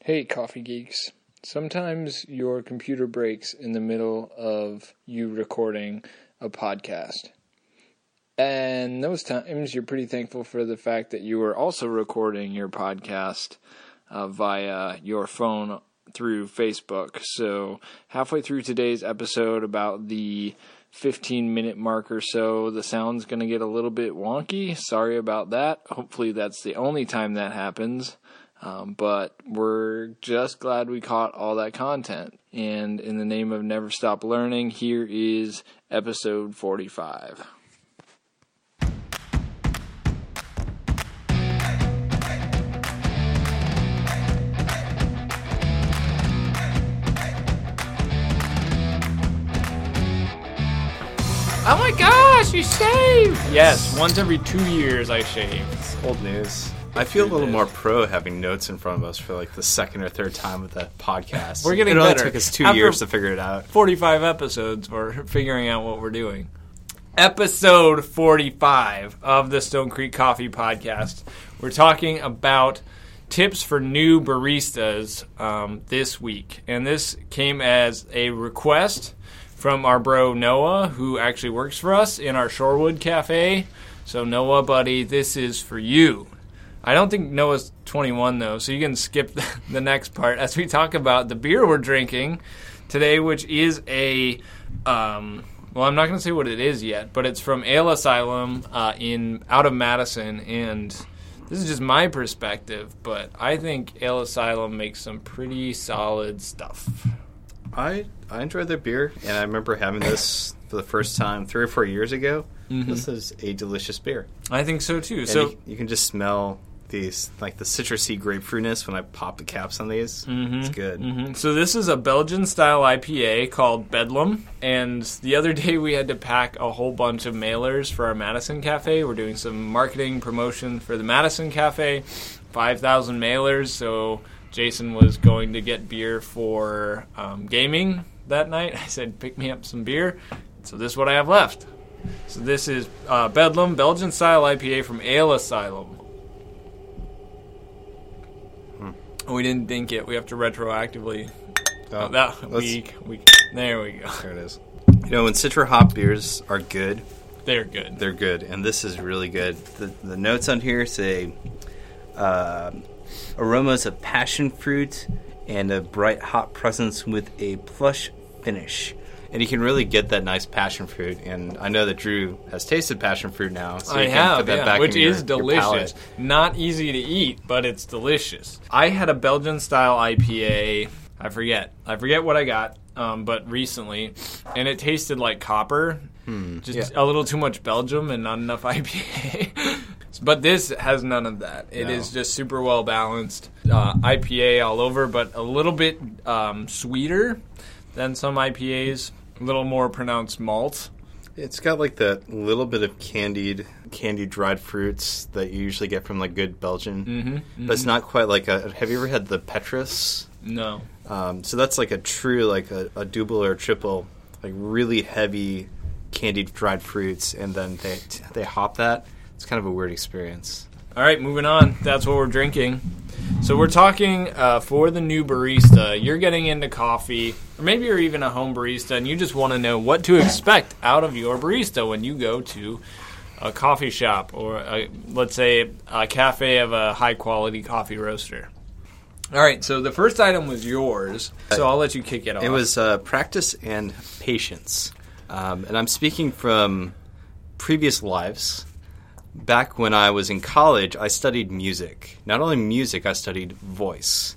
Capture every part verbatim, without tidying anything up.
Hey, coffee geeks. Sometimes your computer breaks in the middle of you recording a podcast. And those times you're pretty thankful for the fact that you are also recording your podcast uh, via your phone through Facebook. So halfway through today's episode, about the fifteen minute mark or so, the sound's going to get a little bit wonky. Sorry about that. Hopefully that's the only time that happens. Um, but we're just glad we caught all that content. And in the name of Never Stop Learning, here is episode forty-five. Oh my gosh, you shaved! Yes, once every two years I shave. It's old news. I feel a little more pro having notes in front of us for like the second or third time with the podcast. We're getting it better. It only took us two After years to figure it out. forty-five episodes for figuring out what we're doing. Episode forty-five of the Stone Creek Coffee Podcast. We're talking about tips for new baristas um, this week. And this came as a request from our bro Noah, who actually works for us in our Shorewood Cafe. So Noah, buddy, this is for you. I don't think Noah's twenty-one, though, so you can skip the, the next part as we talk about the beer we're drinking today, which is a, um, well, I'm not going to say what it is yet, but it's from Ale Asylum uh, in out of Madison, and this is just my perspective, but I think Ale Asylum makes some pretty solid stuff. I I enjoy their beer, and I remember having this for the first time three or four years ago. Mm-hmm. This is a delicious beer. I think so, too. And so you, you can just smell these, like the citrusy grapefruitness when I pop the caps on these. Mm-hmm. It's good. Mm-hmm. So this is a Belgian-style I P A called Bedlam, and the other day we had to pack a whole bunch of mailers for our Madison Cafe. We're doing some marketing promotion for the Madison Cafe, five thousand mailers, so Jason was going to get beer for um, gaming that night. I said, pick me up some beer, so this is what I have left. So this is uh, Bedlam, Belgian-style I P A from Ale Asylum. We didn't dink it. We have to retroactively. Oh, oh, that week, week. There we go. There it is. You know, when Citra hop beers are good, they're good. They're good, and this is really good. The, the notes on here say uh, aromas of passion fruit and a bright hop presence with a plush finish. And you can really get that nice passion fruit. And I know that Drew has tasted passion fruit now. So I you can have, put that yeah, back which in your, is delicious. Not easy to eat, but it's delicious. I had a Belgian-style I P A. I forget. I forget what I got, um, but recently. And it tasted like copper. Hmm, just yeah. a little too much Belgium and not enough I P A. But this has none of that. It no. is just super well-balanced. Uh, I P A all over, but a little bit um, sweeter than some I P As. A little more pronounced malt. It's got like that little bit of candied, candied dried fruits that you usually get from like good Belgian. Mm-hmm, mm-hmm. But it's not quite like a. Have you ever had the Petrus? No. Um, so that's like a true, like a, a double or a triple, like really heavy candied dried fruits, and then they they hop that. It's kind of a weird experience. All right, moving on. That's what we're drinking. So we're talking uh, for the new barista. You're getting into coffee, or maybe you're even a home barista, and you just want to know what to expect out of your barista when you go to a coffee shop or, a, let's say, a cafe of a high-quality coffee roaster. All right, so the first item was yours, so I'll let you kick it off. It was uh, practice and patience. Um, and I'm speaking from previous lives. Back when I was in college, I studied music. Not only music, I studied voice.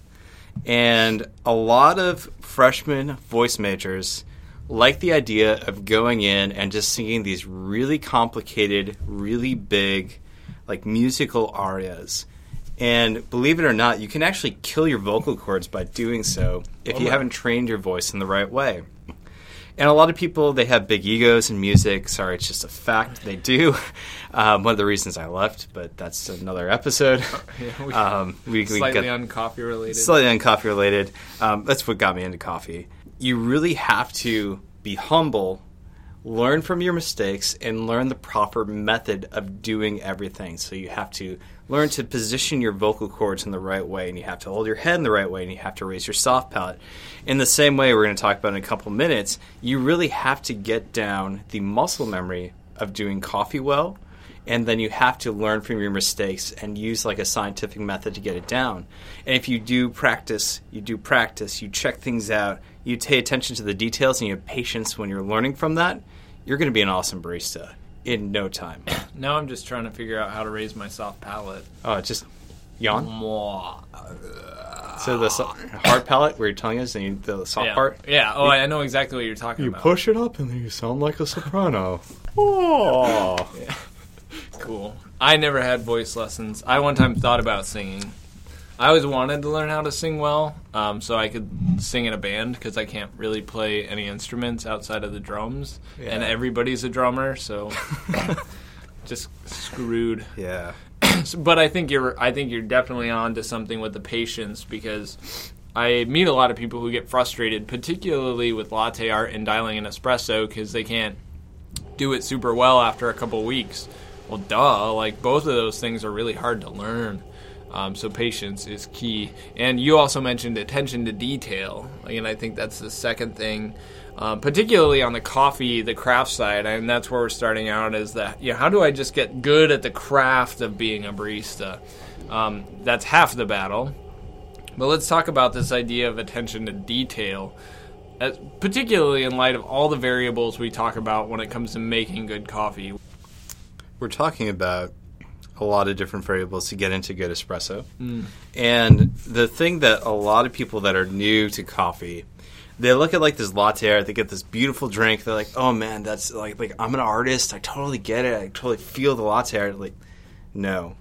And a lot of freshman voice majors like the idea of going in and just singing these really complicated, really big, like musical arias. And believe it or not, you can actually kill your vocal cords by doing so if oh you haven't trained your voice in the right way. And a lot of people, they have big egos in music. Sorry, it's just a fact. They do. Um, one of the reasons I left, but that's another episode. Yeah, we, um, we, slightly we got, uncoffee related. Slightly uncoffee related. Um, that's what got me into coffee. You really have to be humble, learn from your mistakes, and learn the proper method of doing everything. So you have to learn to position your vocal cords in the right way, and you have to hold your head in the right way, and you have to raise your soft palate. In the same way we're going to talk about in a couple minutes, you really have to get down the muscle memory of doing coffee well, and then you have to learn from your mistakes and use like a scientific method to get it down. And if you do practice, you do practice, you check things out, you pay attention to the details, and you have patience when you're learning from that, you're going to be an awesome barista in no time. Now I'm just trying to figure out how to raise my soft palate. Oh, just yawn? Mwah. So the so- hard palate where you're tongue is and you, the soft Yeah. part? Yeah. Oh, I know exactly what you're talking You about. push it up and then you sound like a soprano. Oh. Yeah. Cool. I never had voice lessons. I one time thought about singing. I always wanted to learn how to sing well, um, so I could sing in a band because I can't really play any instruments outside of the drums, Yeah. and everybody's a drummer, so just screwed. Yeah. But I think you're I think you're definitely on to something with the patience, because I meet a lot of people who get frustrated, particularly with latte art and dialing an espresso, because they can't do it super well after a couple weeks. Well, duh, like both of those things are really hard to learn. Um, so patience is key. And you also mentioned attention to detail. And I think that's the second thing, um, particularly on the coffee, the craft side. And that's where we're starting out, is that, you know, how do I just get good at the craft of being a barista? Um, that's half the battle. But let's talk about this idea of attention to detail, as, particularly in light of all the variables we talk about when it comes to making good coffee. We're talking about a lot of different variables to get into good espresso. Mm. And the thing that a lot of people that are new to coffee, they look at like this latte art, they get this beautiful drink, they're like, oh man, that's like, like I'm an artist, I totally get it, I totally feel the latte art. Like, no.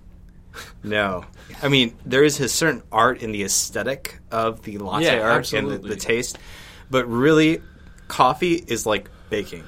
No. I mean, there is a certain art in the aesthetic of the latte Yeah, art absolutely. and the, the taste, but really, coffee is like baking.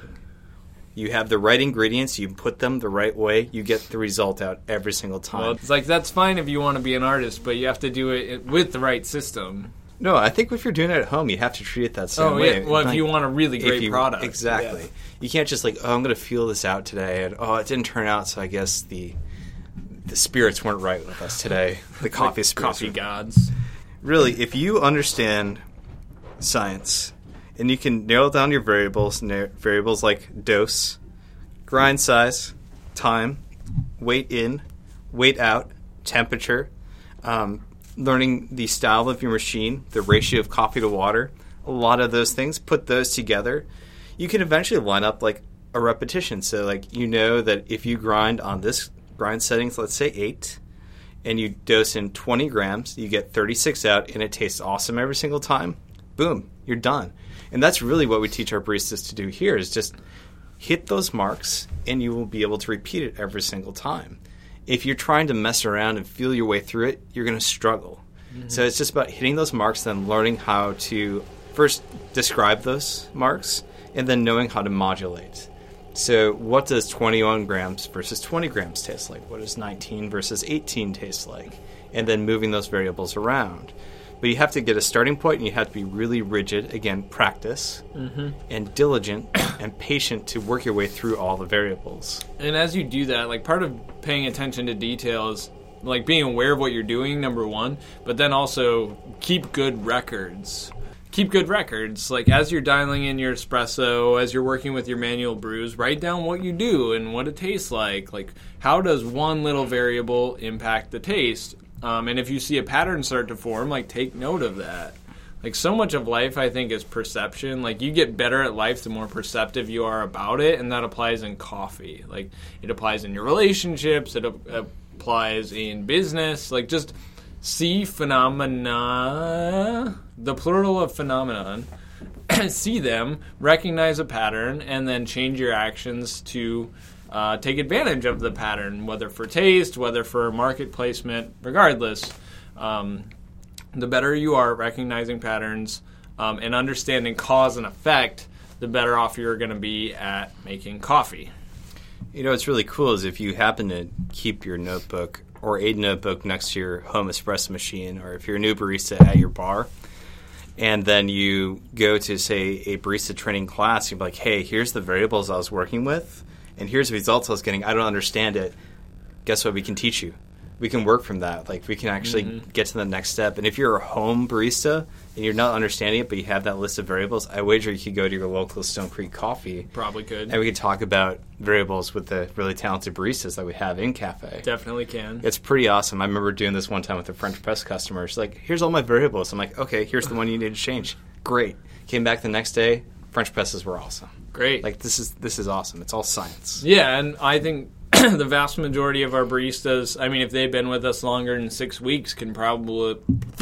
You have the right ingredients, you put them the right way, you get the result out every single time. Well, it's like, that's fine if you want to be an artist, but you have to do it with the right system. No, I think if you're doing it at home, you have to treat it that same Oh, way. yeah. Well, if Like, you want a really if great you- product. Exactly. Yeah. You can't just like, oh, I'm going to feel this out today, and oh, it didn't turn out, so I guess the the spirits weren't right with us today. The coffee Like spirits. coffee were- gods. Really, if you understand science, and you can narrow down your variables, na- variables like dose, grind size, time, weight in, weight out, temperature, um, learning the style of your machine, the ratio of coffee to water, a lot of those things, put those together, you can eventually line up like a repetition. So like you know that if you grind on this grind settings, let's say eight, and you dose in twenty grams, you get thirty-six out, and it tastes awesome every single time, boom, you're done. And that's really what we teach our baristas to do here, is just hit those marks, and you will be able to repeat it every single time. If you're trying to mess around and feel your way through it, you're going to struggle. Mm-hmm. So it's just about hitting those marks, then learning how to first describe those marks, and then knowing how to modulate. So what does twenty-one grams versus twenty grams taste like? What does nineteen versus eighteen taste like? And then moving those variables around. But you have to get a starting point, and you have to be really rigid, again, practice, Mm-hmm. and diligent and patient to work your way through all the variables. And as you do that, like, part of paying attention to detail is like being aware of what you're doing, number one, but then also keep good records. Keep good records. Like, as you're dialing in your espresso, as you're working with your manual brews, write down what you do and what it tastes like. Like, how does one little variable impact the taste? Um, and if you see a pattern start to form, like, take note of that. Like, so much of life, I think, is perception. Like, you get better at life the more perceptive you are about it, and that applies in coffee. Like, it applies in your relationships, it a- applies in business. Like, just see phenomena, the plural of phenomenon, see them, recognize a pattern, and then change your actions to uh, take advantage of the pattern, whether for taste, whether for market placement, regardless. Um, the better you are at recognizing patterns um, and understanding cause and effect, the better off you're going to be at making coffee. You know, what's really cool is if you happen to keep your notebook or a notebook next to your home espresso machine, or if you're a new barista at your bar, and then you go to, say, a barista training class, you're like, hey, here's the variables I was working with, and here's the results I was getting. I don't understand it. Guess what? We can teach you. we can work from that. Like, we can actually mm-hmm. get to the next step. And if you're a home barista and you're not understanding it, but you have that list of variables, I wager you could go to your local Stone Creek Coffee. Probably could. And we could talk about variables with the really talented baristas that we have in cafe. Definitely can. It's pretty awesome. I remember doing this one time with a French press customer. She's like, here's all my variables. I'm like, okay, here's the one you need to change. Great. Came back the next day. French presses were awesome. Great. Like, this is this is awesome. It's all science. Yeah, and I think the vast majority of our baristas, I mean, if they've been with us longer than six weeks, can probably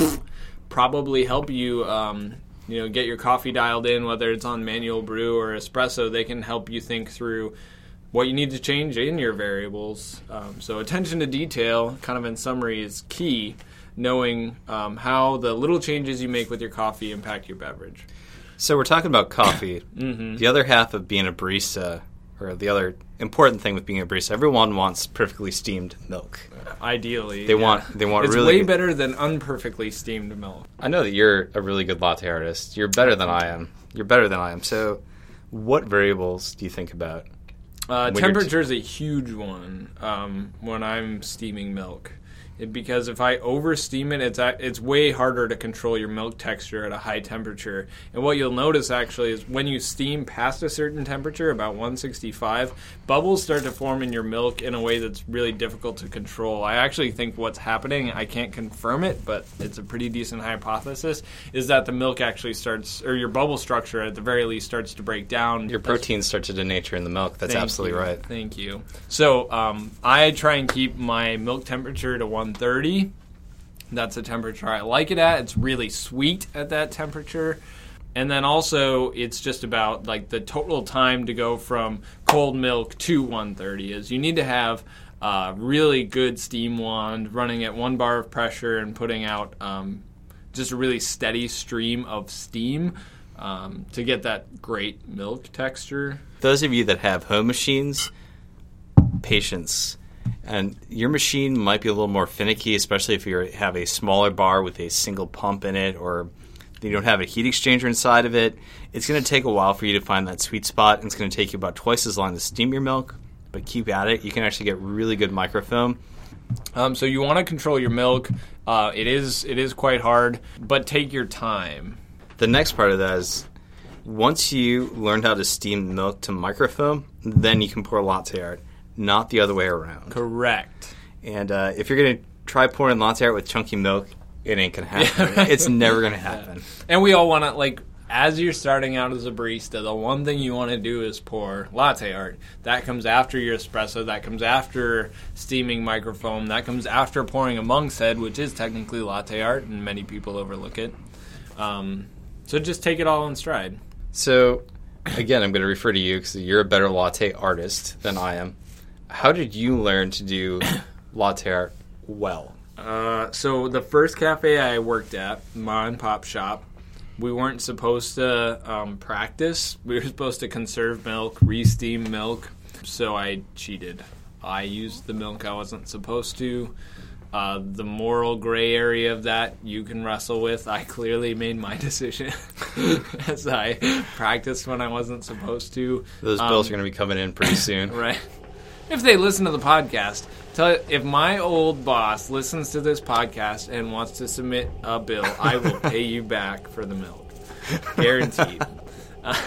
probably help you, um, you know, get your coffee dialed in, whether it's on manual brew or espresso. They can help you think through what you need to change in your variables. Um, so attention to detail, kind of in summary, is key, knowing um, how the little changes you make with your coffee impact your beverage. So we're talking about coffee. mm-hmm. The other half of being a barista, or the other important thing with being a barista, everyone wants perfectly steamed milk. Ideally, they yeah. want they want it's really way good. better than unperfectly steamed milk. I know that you're a really good latte artist. You're better than I am. You're better than I am. So, what variables do you think about? Uh, temperature is t- a huge one um, when I'm steaming milk. It, because if I over-steam it, it's it's way harder to control your milk texture at a high temperature. And what you'll notice, actually, is when you steam past a certain temperature, about one sixty-five, bubbles start to form in your milk in a way that's really difficult to control. I actually think what's happening, I can't confirm it, but it's a pretty decent hypothesis, is that the milk actually starts, or your bubble structure at the very least starts to break down. Your proteins start to denature in the milk. That's Thank absolutely you. right. Thank you. So um, I try and keep my milk temperature to one thirty. That's the temperature I like it at. It's really sweet at that temperature. And then also it's just about like the total time to go from cold milk to one thirty is you need to have a really good steam wand running at one bar of pressure and putting out um, just a really steady stream of steam um, to get that great milk texture. Those of you that have home machines, patience. And your machine might be a little more finicky, especially if you have a smaller bar with a single pump in it, or you don't have a heat exchanger inside of it. It's going to take a while for you to find that sweet spot, and it's going to take you about twice as long to steam your milk. But keep at it. You can actually get really good microfoam. Um, so you want to control your milk. Uh, it is it is quite hard, but take your time. The next part of that is once you learn how to steam milk to microfoam, then you can pour latte art. Not the other way around. Correct. And uh, if you're going to try pouring latte art with chunky milk, it ain't going to happen. Yeah, right. It's never going to happen. Yeah. And we all want to, like, as you're starting out as a barista, the one thing you want to do is pour latte art. That comes after your espresso. That comes after steaming microfoam. That comes after pouring a monk's head, which is technically latte art, and many people overlook it. Um, so just take it all in stride. So, again, I'm going to refer to you because you're a better latte artist than I am. How did you learn to do latte art well? Uh, so the first cafe I worked at, mom and pop shop, we weren't supposed to um, practice. We were supposed to conserve milk, re-steam milk. So I cheated. I used the milk I wasn't supposed to. Uh, the moral gray area of that you can wrestle with. I clearly made my decision as I practiced when I wasn't supposed to. Those bills um, are going to be coming in pretty soon. Right. If they listen to the podcast, tell if my old boss listens to this podcast and wants to submit a bill, I will pay you back for the milk. Guaranteed. Uh,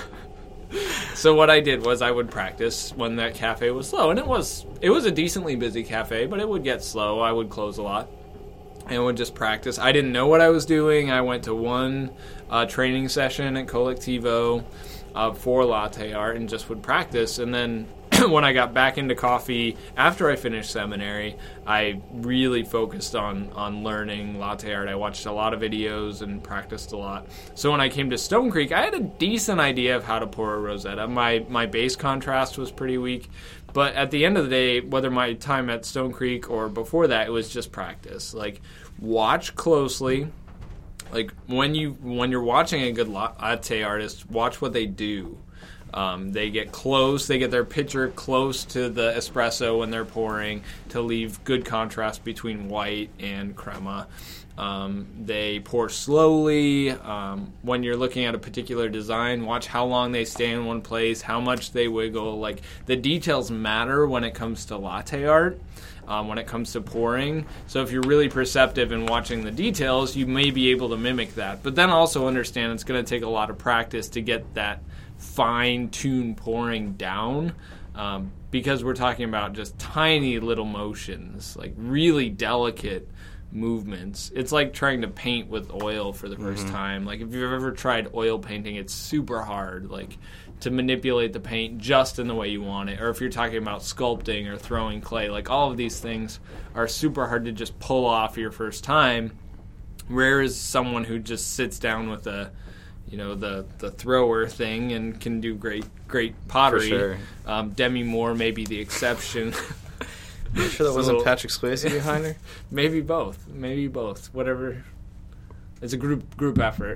so what I did was I would practice when that cafe was slow. And it was it was a decently busy cafe, but it would get slow. I would close a lot. And would just practice. I didn't know what I was doing. I went to one uh, training session at Colectivo uh, for latte art and just would practice. And then when I got back into coffee after I finished seminary, I really focused on, on learning latte art. I watched a lot of videos and practiced a lot. So when I came to Stone Creek, I had a decent idea of how to pour a Rosetta. My my base contrast was pretty weak. But at the end of the day, whether my time at Stone Creek or before that, it was just practice. Like, watch closely. Like, when, you, when you're watching a good latte artist, watch what they do. Um, they get close, they get their pitcher close to the espresso when they're pouring to leave good contrast between white and crema. Um, they pour slowly. Um, when you're looking at a particular design, watch how long they stay in one place, how much they wiggle. Like, the details matter when it comes to latte art, um, when it comes to pouring. So if you're really perceptive in watching the details, you may be able to mimic that. But then also understand it's going to take a lot of practice to get that fine-tuned pouring down, um, because we're talking about just tiny little motions, like really delicate movements. It's like trying to paint with oil for the first mm-hmm. time. Like, if you've ever tried oil painting, it's super hard, like, to manipulate the paint just in the way you want it. Or if you're talking about sculpting or throwing clay, like, all of these things are super hard to just pull off your first time. Rare is someone who just sits down with a, you know, the the thrower thing and can do great great pottery. For sure. Um, Demi Moore may be the exception. You sure that wasn't Patrick Swayze behind her? Maybe both. Maybe both. Whatever. It's a group group effort.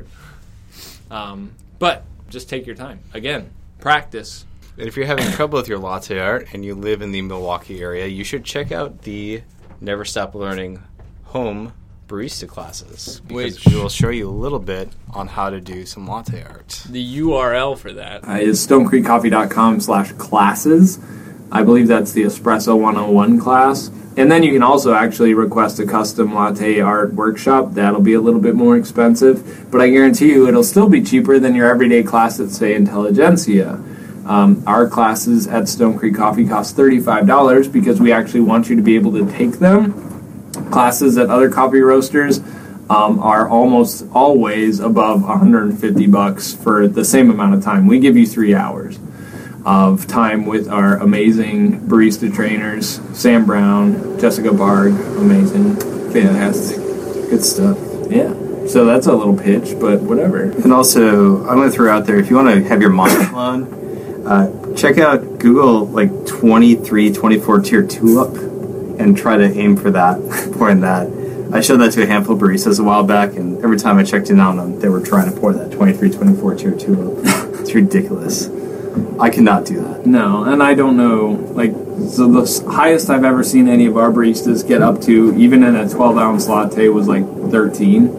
Um, but just take your time. Again, practice. And if you're having trouble with your latte art and you live in the Milwaukee area, you should check out the Never Stop Learning home barista classes, because Which we will show you a little bit on how to do some latte art. The U R L for that uh, is stonecreekcoffee.com slash classes. I believe that's the Espresso one oh one class. And then you can also actually request a custom latte art workshop. That'll be a little bit more expensive, but I guarantee you it'll still be cheaper than your everyday class at, say, Intelligentsia. Um, our classes at Stone Creek Coffee cost thirty-five dollars because we actually want you to be able to take them. Classes at other coffee roasters um, are almost always above one hundred fifty bucks for the same amount of time. We give you three hours of time with our amazing barista trainers, Sam Brown, Jessica Barg, amazing, fantastic, good stuff. Yeah, so that's a little pitch, but whatever. And also, I'm going to throw out there, if you want to have your mind blown, uh, check out Google like twenty-three, twenty-four tier tulip and try to aim for that, pouring that. I showed that to a handful of baristas a while back, and every time I checked in on them, they were trying to pour that twenty-three, twenty-four tier tulip. It's ridiculous. I cannot do that. No, and I don't know, like, so the highest I've ever seen any of our baristas get up to, even in a twelve ounce latte, was like thirteen,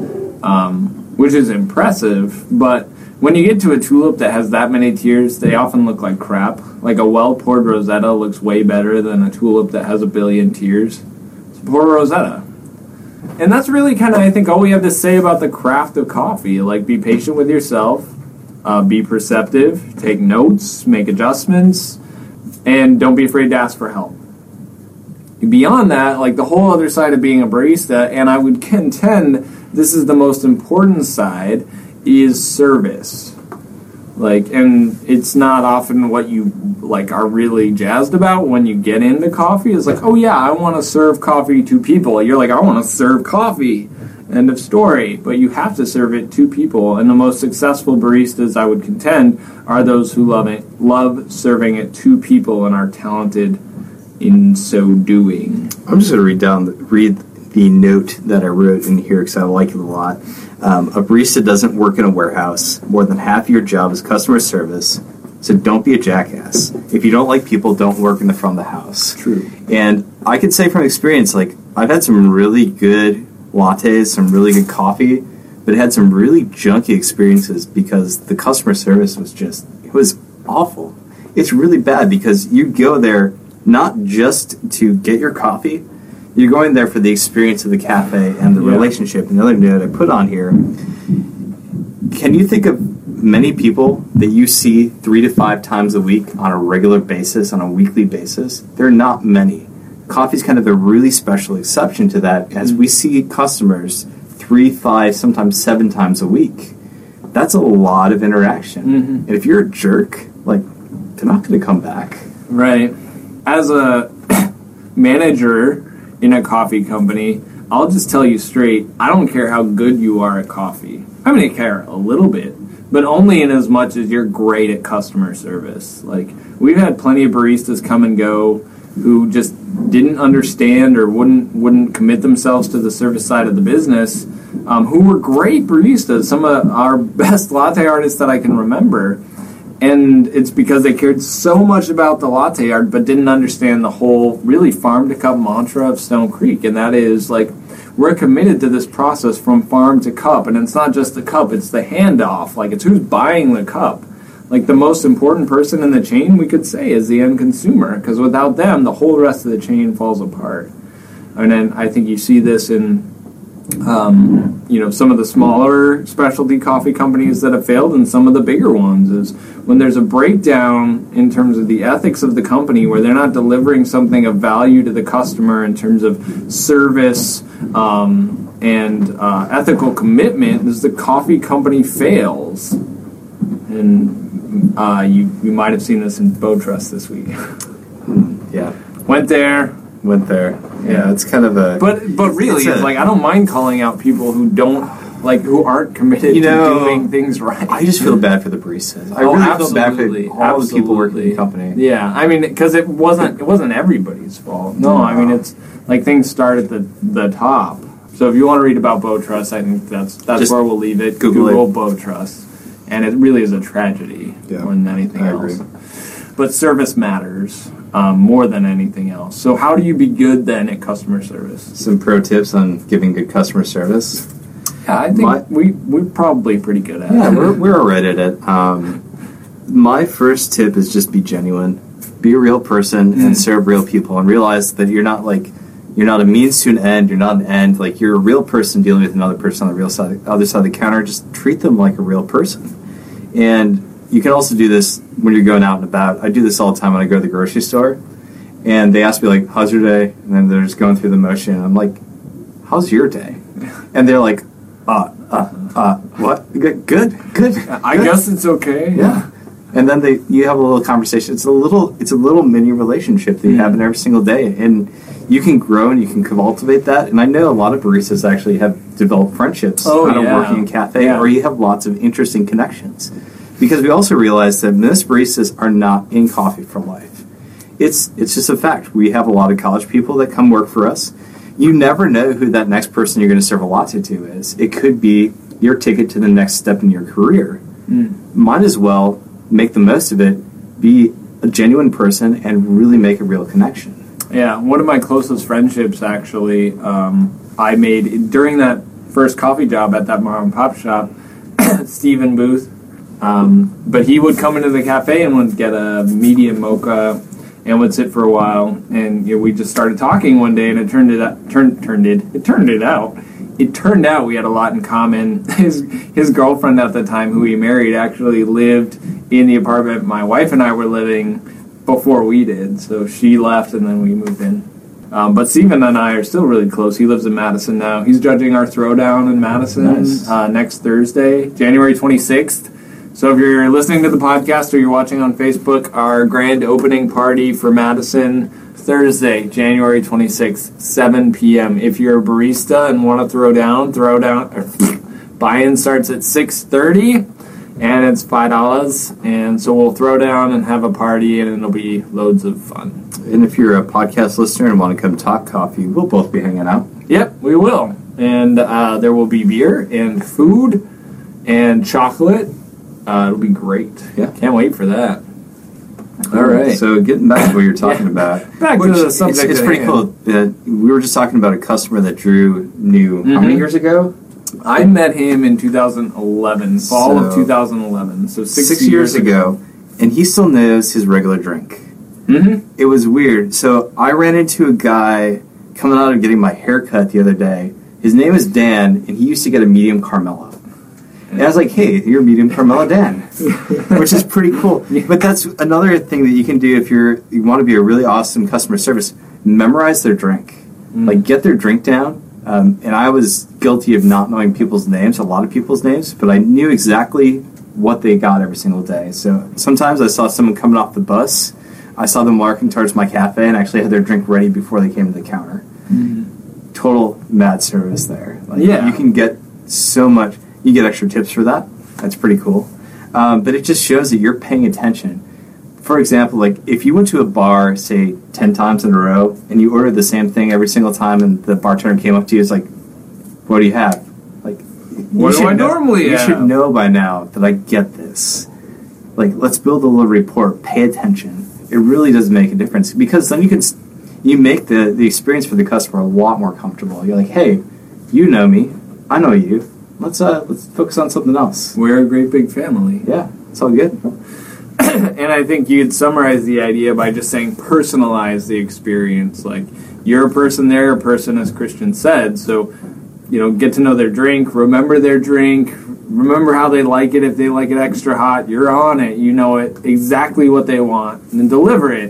um, which is impressive, but when you get to a tulip that has that many tiers, they often look like crap. Like a well-poured Rosetta looks way better than a tulip that has a billion tiers. So pour Rosetta. And that's really kind of, I think, all we have to say about the craft of coffee. Like, be patient with yourself. Uh, be perceptive, take notes, make adjustments, and don't be afraid to ask for help. Beyond that, like the whole other side of being a barista, and I would contend this is the most important side, is service. Like, and it's not often what you like are really jazzed about when you get into coffee. It's like, oh yeah, I want to serve coffee to people. You're like, I want to serve coffee. End of story. But you have to serve it to people, and the most successful baristas, I would contend, are those who love it, love serving it to people and are talented in so doing. I'm just going to read down, the, read the note that I wrote in here because I like it a lot. Um, a barista doesn't work in a warehouse. More than half your job is customer service. So don't be a jackass. If you don't like people, don't work in the front of the house. True. And I can say from experience, like, I've had some really good lattes, some really good coffee, but it had some really junky experiences because the customer service was just, it was awful. It's really bad because you go there not just to get your coffee, you're going there for the experience of the cafe and the yeah. relationship. Another note I put on here, can you think of many people that you see three to five times a week on a regular basis, on a weekly basis? There are not many. Coffee's kind of a really special exception to that, as we see customers three, five, sometimes seven times a week. That's a lot of interaction. Mm-hmm. And if you're a jerk, like, they're not going to come back. Right. As a manager in a coffee company, I'll just tell you straight, I don't care how good you are at coffee. I mean, I care a little bit, but only in as much as you're great at customer service. Like, we've had plenty of baristas come and go who just didn't understand or wouldn't wouldn't commit themselves to the service side of the business, um, who were great baristas, some of our best latte artists that I can remember. And it's because they cared so much about the latte art but didn't understand the whole really farm to cup mantra of Stone Creek. And that is, like, we're committed to this process from farm to cup, and it's not just the cup, it's the handoff. Like, it's who's buying the cup. Like, the most important person in the chain, we could say, is the end consumer, because without them, the whole rest of the chain falls apart. And then I think you see this in, um, you know, some of the smaller specialty coffee companies that have failed, and some of the bigger ones, is when there's a breakdown in terms of the ethics of the company, where they're not delivering something of value to the customer in terms of service um, and uh, ethical commitment, is the coffee company fails. And uh, you you might have seen this in BoTrust this week. Yeah. Went there. Went there. Yeah, it's kind of a... But but really, it's it's, a- like, I don't mind calling out people who don't, like, who aren't committed You know, to doing things right. I just feel bad for the baristas. I Oh, really feel bad absolutely, for all the people working in the absolutely. company. Yeah, I mean, because it wasn't it wasn't everybody's fault. No, I mean, it's like things start at the the top. So if you want to read about BoTrust, I think that's that's Just where we'll leave it. Google Google, it. BoTrust, and it really is a tragedy Yeah, more than anything I else. agree. But service matters um, more than anything else. So how do you be good then at customer service? Some pro tips on giving good customer service. Yeah, I think My- we we're probably pretty good at Yeah, it. we're, we're all right at it. Um, my first tip is just be genuine. Be a real person and serve real people, and realize that you're not like you're not a means to an end. You're not an end. Like, you're a real person dealing with another person on the real side, other side of the counter. Just treat them like a real person. And you can also do this when you're going out and about. I do this all the time when I go to the grocery store, and they ask me like, "How's your day?" And then they're just going through the motion. And I'm like, "How's your day?" And they're like, "Uh, uh, uh, what? Good, good, good." I good." guess it's okay. Yeah. And then they, you have a little conversation. It's a little, it's a little mini relationship that you have in every single day, and you can grow and you can cultivate that. And I know a lot of baristas actually have developed friendships Oh, out of yeah. working in a cafe, Yeah. or you have lots of interesting connections. Because we also realize that most baristas are not in coffee for life. It's it's just a fact. We have a lot of college people that come work for us. You never know who that next person you're going to serve a latte to is. It could be your ticket to the next step in your career. Might as well make the most of it, be a genuine person, and really make a real connection. Yeah, one of my closest friendships, actually, um, I made during that first coffee job at that mom and pop shop, Stephen Booth. Um, but he would come into the cafe and would get a medium mocha and would sit for a while. And you know, we just started talking one day, and it turned it out, turned turned it it turned it out. It turned out we had a lot in common. His his girlfriend at the time, who he married, actually lived in the apartment my wife and I were living before we did. So she left, and then we moved in. Um, but Steven and I are still really close. He lives in Madison now. He's judging our throwdown in Madison Nice. uh, next Thursday, January twenty-sixth. So if you're listening to the podcast or you're watching on Facebook, our grand opening party for Madison, Thursday, January twenty-sixth, seven p.m. If you're a barista and want to throw down, throw down. Or, buy-in starts at six thirty, and it's five dollars. And so we'll throw down and have a party, and it'll be loads of fun. And if you're a podcast listener and want to come talk coffee, we'll both be hanging out. Yep, we will. And uh, there will be beer and food and chocolate. Uh, it'll be great. Yeah. Can't wait for that. All right. So getting back to what you're talking about. Back to which the it's- subject It's, at pretty hand. cool. That we were just talking about a customer that Drew knew how many Mhm. years ago? I met him in two thousand eleven, fall of So- two thousand eleven. So six, Six, years ago. And he still knows his regular drink. Mm-hmm. It was weird. So I ran into a guy coming out of getting my hair cut the other day. His name is Dan, and he used to get a medium Carmelo. And I was like, hey, you're medium Carmelo Dan, which is pretty cool. But that's another thing that you can do if you're you want to be a really awesome customer service. Memorize their drink. Like, get their drink down. Um, and I was guilty of not knowing people's names, a lot of people's names, but I knew exactly what they got every single day. So sometimes I saw someone coming off the bus. I saw them walking towards my cafe and actually had their drink ready before they came to the counter. Total mad service there. Like, Yeah. you can get so much. You get extra tips for that. That's pretty cool. Um, but it just shows that you're paying attention. For example, like if you went to a bar, say ten times in a row, and you ordered the same thing every single time, and the bartender came up to you, it's like, "What do you have?" Like, What you do should I know- normally You have? should know by now that I get this. Like, let's build a little rapport. Pay attention. It really does make a difference, because then you can s- you make the the experience for the customer a lot more comfortable. You're like, "Hey, You know me. I know you. Let's uh, let's focus on something else. We're a great big family. Yeah, it's all good. And I think you could summarize the idea by just saying personalize the experience. Like, you're a person, they're a person, as Christian said. So, you know, get to know their drink, remember their drink, remember how they like it. If they like it extra hot, you're on it. You know it exactly what they want, and then deliver it.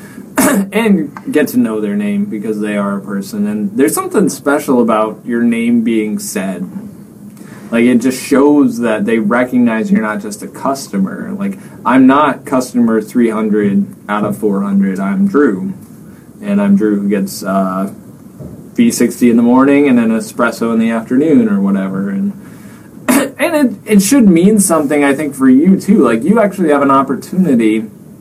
And get to know their name because they are a person. And there's something special about your name being said. Like, it just shows that they recognize you're not just a customer. Like, I'm not customer three hundred out of four hundred. I'm Drew. And I'm Drew who gets uh, V sixty in the morning and an espresso in the afternoon or whatever. And and it, it should mean something, I think, for you, too. Like, you actually have an opportunity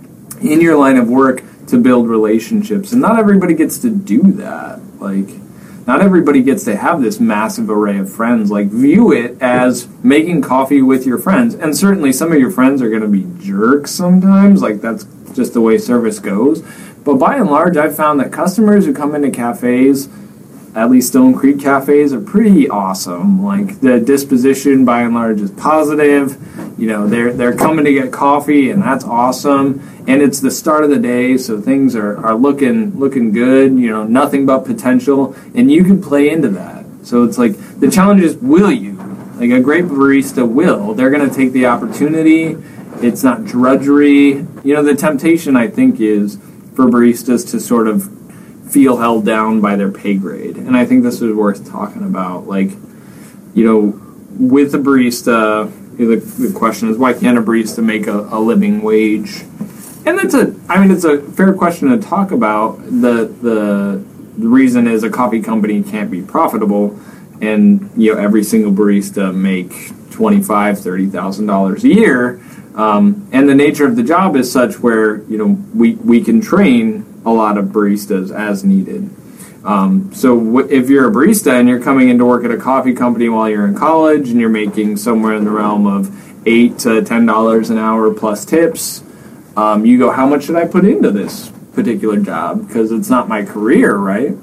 in your line of work to build relationships. And not everybody gets to do that. Like, not everybody gets to have this massive array of friends. Like, view it as making coffee with your friends. And certainly some of your friends are going to be jerks sometimes. Like, that's just the way service goes. But by and large, I've found that customers who come into cafes, at least Stone Creek cafes, are pretty awesome. Like, the disposition by and large is positive. You know, they're they're coming to get coffee, and that's awesome. And it's the start of the day, so things are, are looking looking good. You know, nothing but potential, and you can play into that. So it's like, the challenge is, will you? Like, a great barista will. They're going to take the opportunity. It's not drudgery. You know, the temptation, I think, is for baristas to sort of feel held down by their pay grade. And I think this is worth talking about. Like, you know, with a barista, the, the question is, why can't a barista make a, a living wage? And that's a, I mean, it's a fair question to talk about. The, the the reason is a coffee company can't be profitable, and, you know, every single barista make twenty-five thousand dollars, thirty thousand dollars a year. Um, and the nature of the job is such where, you know, we, we can train a lot of baristas as needed. Um, so w- if you're a barista and you're coming in to work at a coffee company while you're in college and you're making somewhere in the realm of eight to ten dollars an hour plus tips, um, you go, how much should I put into this particular job? Because it's not my career, right?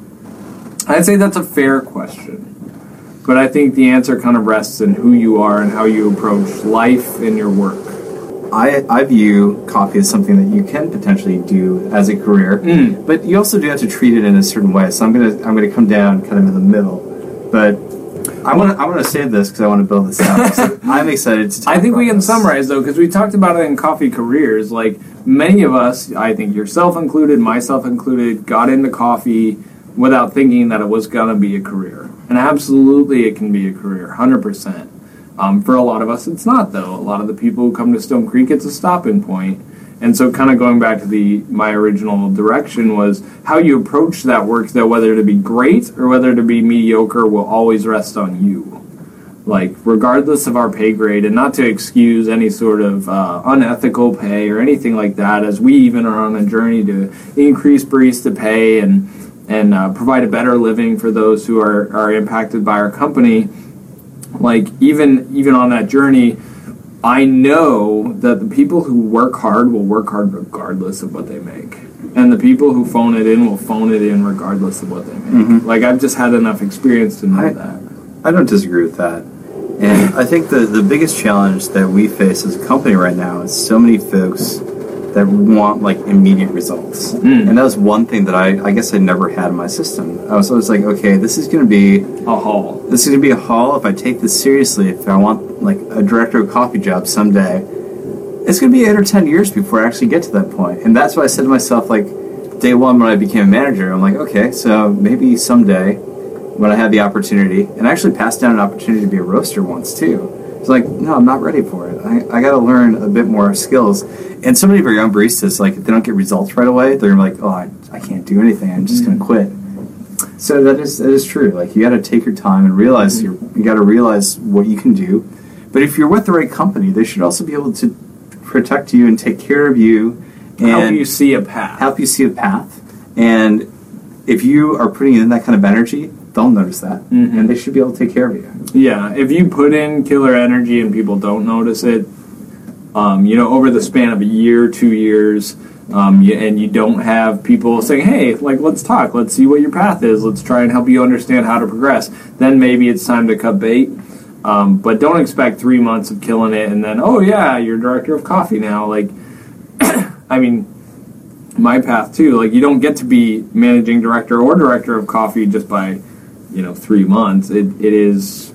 I'd say that's a fair question. But I think the answer kind of rests in who you are and how you approach life and your work. I, I view coffee as something that you can potentially do as a career, Mm. but you also do have to treat it in a certain way. So I'm gonna I'm gonna come down kind of in the middle, but I want I want to say this because I want to build this out. So I'm excited to talk I think about we can this. summarize, though, because we talked about it in coffee careers. Like, many of us, I think yourself included, myself included, got into coffee without thinking that it was going to be a career. And absolutely it can be a career, one hundred percent. Um, for a lot of us, it's not, though. A lot of the people who come to Stone Creek, it's a stopping point. And so kind of going back to the my original direction was how you approach that work, though, whether to be great or whether to be mediocre, will always rest on you. Like, regardless of our pay grade, and not to excuse any sort of uh, unethical pay or anything like that, as we even are on a journey to increase barista pay and, and uh, provide a better living for those who are, are impacted by our company. Like, even even on that journey, I know that the people who work hard will work hard regardless of what they make. And the people who phone it in will phone it in regardless of what they make. Mm-hmm. Like, I've just had enough experience to know I, that. I don't disagree with that. And I think the, the biggest challenge that we face as a company right now is so many folks that want, like, immediate results. Mm. And that was one thing that I, I guess I never had in my system. I was always like, okay, this is going to be A haul. this is going to be a haul. If I take this seriously, if I want, like, a director of coffee job someday, it's going to be eight or ten years before I actually get to that point. And that's why I said to myself, like, day one when I became a manager, I'm like, okay, so maybe someday when I have the opportunity, and I actually passed down an opportunity to be a roaster once, too. It's like, no, I'm not ready for it. I, I got to learn a bit more skills. And so many of our young baristas, like, if they don't get results right away, they're like, oh, I, I can't do anything. I'm just going to quit. So that is that is true. Like, you got to take your time and realize you're, you got to realize what you can do. But if you're with the right company, they should also be able to protect you and take care of you and Help you see a path. help you see a path. And if you are putting in that kind of energy, they'll notice that, Mhm. and they should be able to take care of you. Yeah, if you put in killer energy and people don't notice it, um, you know, over the span of a year, two years, Um, you, and you don't have people saying, hey, like, let's talk. Let's see what your path is. Let's try and help you understand how to progress. Then maybe it's time to cut bait. Um, but don't expect three months of killing it and then, oh, yeah, you're director of coffee now. Like, I mean, my path, too. Like, you don't get to be managing director or director of coffee just by, you know, three months. It It is,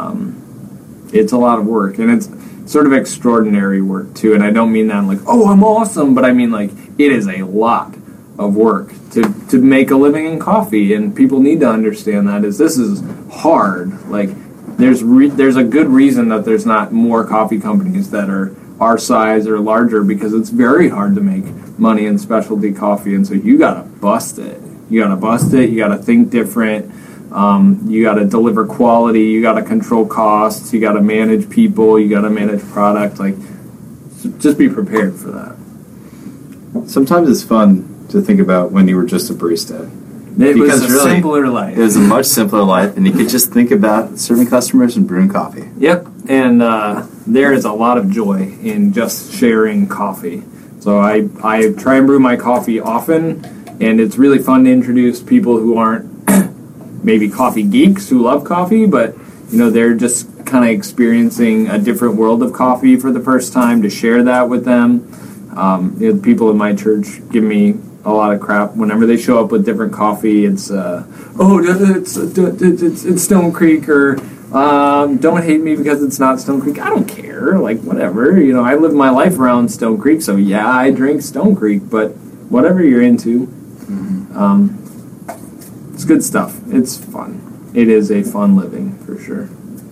um, it's a lot of work. And it's sort of extraordinary work, too. And I don't mean that I'm like, oh, I'm awesome. But I mean, like, it is a lot of work to, to make a living in coffee. And people need to understand that is this is hard. Like, there's re- there's a good reason that there's not more coffee companies that are our size or larger, because it's very hard to make money in specialty coffee. And so you got to bust it. You got to bust it. You got to think different. Um, you got to deliver quality. You got to control costs. You got to manage people. You got to manage product. Like, just be prepared for that. Sometimes it's fun to think about when you were just a barista. It Because was a really, simpler life. It was a much simpler life, and you could just think about serving customers and brewing coffee. Yep, and uh, there is a lot of joy in just sharing coffee. So I, I try and brew my coffee often, and it's really fun to introduce people who aren't maybe coffee geeks who love coffee, but you know they're just kind of experiencing a different world of coffee for the first time, to share that with them. Um, you know, people in my church give me a lot of crap whenever they show up with different coffee. It's uh, oh, it's it's it's Stone Creek, or um, don't hate me because it's not Stone Creek. I don't care, like whatever. You know, I live my life around Stone Creek, so yeah, I drink Stone Creek. But whatever you're into, mm-hmm. um, it's good stuff. It's fun. It is a fun living for sure.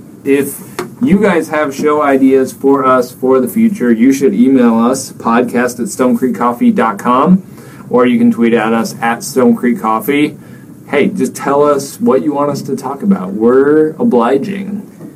If you guys have show ideas for us for the future, you should email us, podcast at stone creek coffee dot com. Or you can tweet at us at Stone Creek Coffee. Hey, just tell us what you want us to talk about. We're obliging.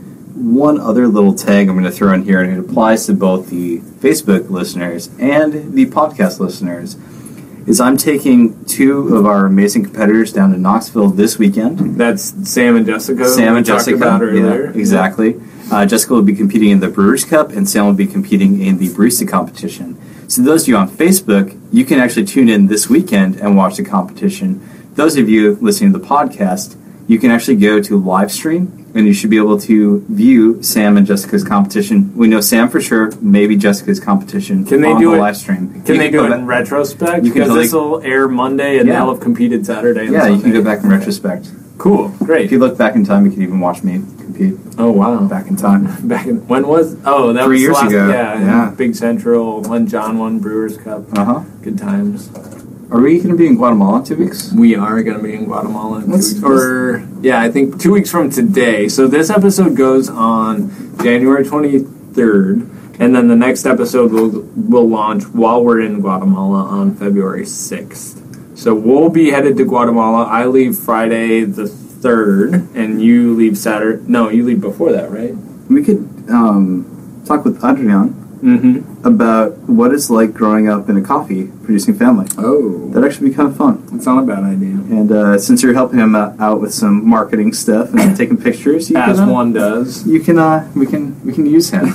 One other little tag I'm going to throw in here, and it applies to both the Facebook listeners and the podcast listeners, is I'm taking two of our amazing competitors down to Knoxville this weekend. That's Sam and Jessica. Sam and Jessica, talked about earlier. Yeah, exactly. Uh, Jessica will be competing in the Brewers Cup, and Sam will be competing in the Barista competition. So those of you on Facebook, you can actually tune in this weekend and watch the competition. Those of you listening to the podcast, you can actually go to live stream, and you should be able to view Sam and Jessica's competition. We know Sam for sure, maybe Jessica's competition can they on do the it, live stream. Can you they can do it back, in retrospect? You can because totally, this will air Monday, and yeah. they'll have competed Saturday and Yeah, Sunday. you can go back in retrospect. Cool, great. If you look back in time, you can even watch me compete. Oh, wow. Back in time. Back in, when was, oh, that Three was years last, ago. Yeah, Yeah. Big Central, when John won Brewers Cup. Uh-huh. Good times. Are we going to be in Guatemala in two weeks? We are going to be in Guatemala in two What's- weeks. Or, yeah, I think two weeks from today. So this episode goes on January twenty-third, and then the next episode will will launch while we're in Guatemala on February sixth. So we'll be headed to Guatemala. I leave Friday the third, and you leave Saturday. No, you leave before that, right? We could um, talk with Adrian Mm-hmm. about what it's like growing up in a coffee-producing family. Oh. That'd actually be kind of fun. It's not a bad idea. And uh, since you're helping him uh, out with some marketing stuff and taking pictures, you As can, uh, one does. you can uh, we can we can use him.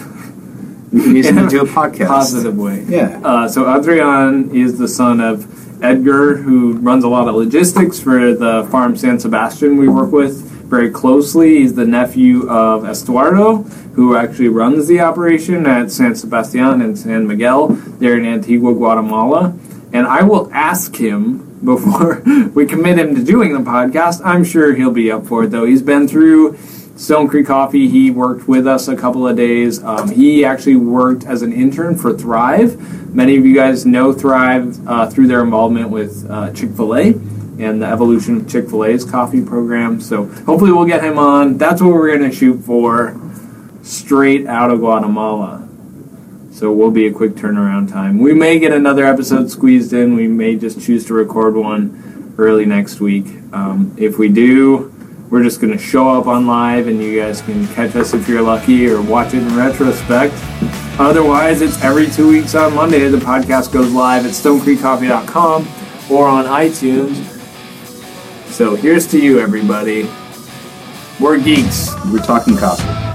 We can use him to do a podcast. Positive way. Yeah. Uh, so Adrian is the son of Edgar, who runs a lot of logistics for the farm San Sebastian we work with very closely. He's the nephew of Estuardo, who actually runs the operation at San Sebastian and San Miguel there in Antigua, Guatemala. And I will ask him before we commit him to doing the podcast. I'm sure he'll be up for it, though. He's been through Stone Creek Coffee. He worked with us a couple of days. Um, he actually worked as an intern for Thrive. Many of you guys know Thrive uh, through their involvement with uh, Chick-fil-A and the evolution of Chick-fil-A's coffee program. So hopefully we'll get him on. That's what we're going to shoot for, straight out of Guatemala. So we'll be a quick turnaround time. We may get another episode squeezed in. We may just choose to record one early next week. Um, if we do, we're just going to show up on live, and you guys can catch us if you're lucky, or watch it in retrospect. Otherwise, it's every two weeks on Monday. The podcast goes live at stone creek coffee dot com or on iTunes. So here's to you, everybody. We're geeks. We're talking coffee.